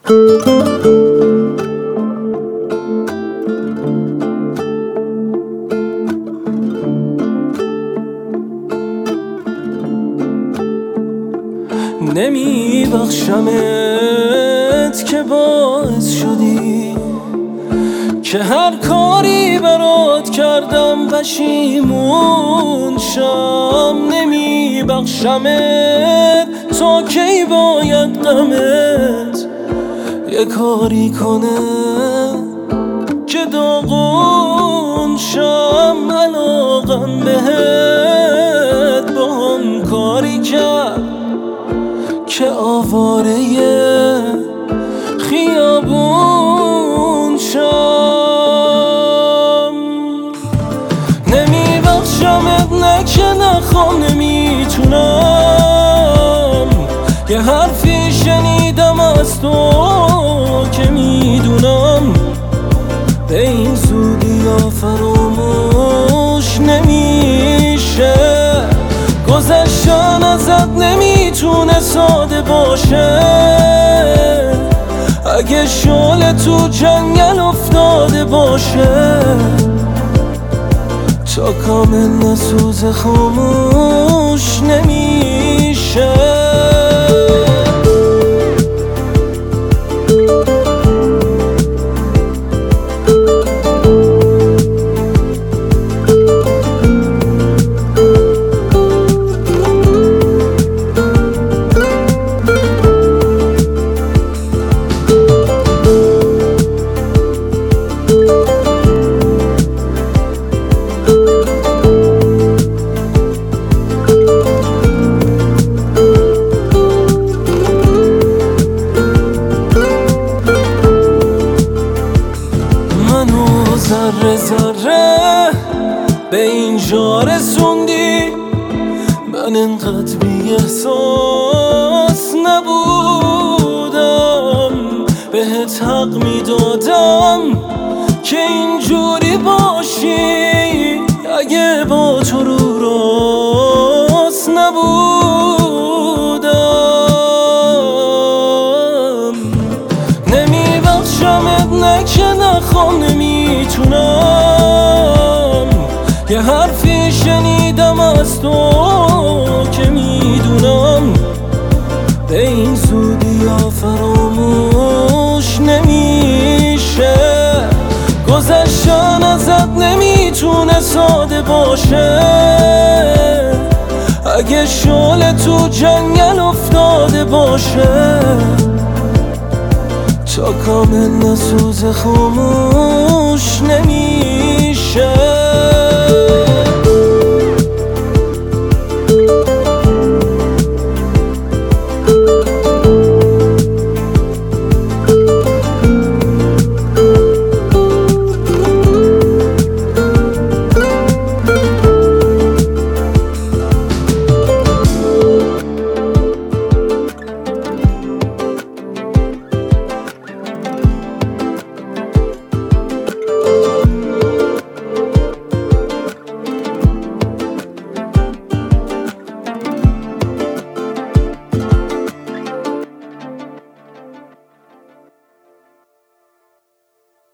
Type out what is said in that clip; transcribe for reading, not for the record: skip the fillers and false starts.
نمی بخشمت که باعث شدی که هر کاری برات کردم پشیمون شم. نمی بخشمت تا کی باید غمت یه کاری کنه که داغون شم. علاقم بهت با هم کاری کرد که آواره خیابون شم. نمی بخشمت نه که نخوام، نمیتونم یه حرفی شنیدم از تو که میدونم به این زودی یا فراموش نمیشه. گذشتن ازت نمیتونه ساده باشه، اگه شعله تو جنگل افتاده باشه تا کامل نسوزه خاموش نمیشه. ذره ذره به اینجا رسوندی، من انقدر بی احساس نبودم. بهت حق میدادم که اینجوری باشی اگه با تو رو راست نبودم. نمی بخشمت نه که نخوام، نمیتونم یه حرفی شنیدم از تو که میدونم به این زودی یا فراموش نمیشه. گذشتن ازت نمیتونه ساده باشه، اگه شعله تو جنگل افتاده باشه تا کامل نسوزه خاموش نمیشه.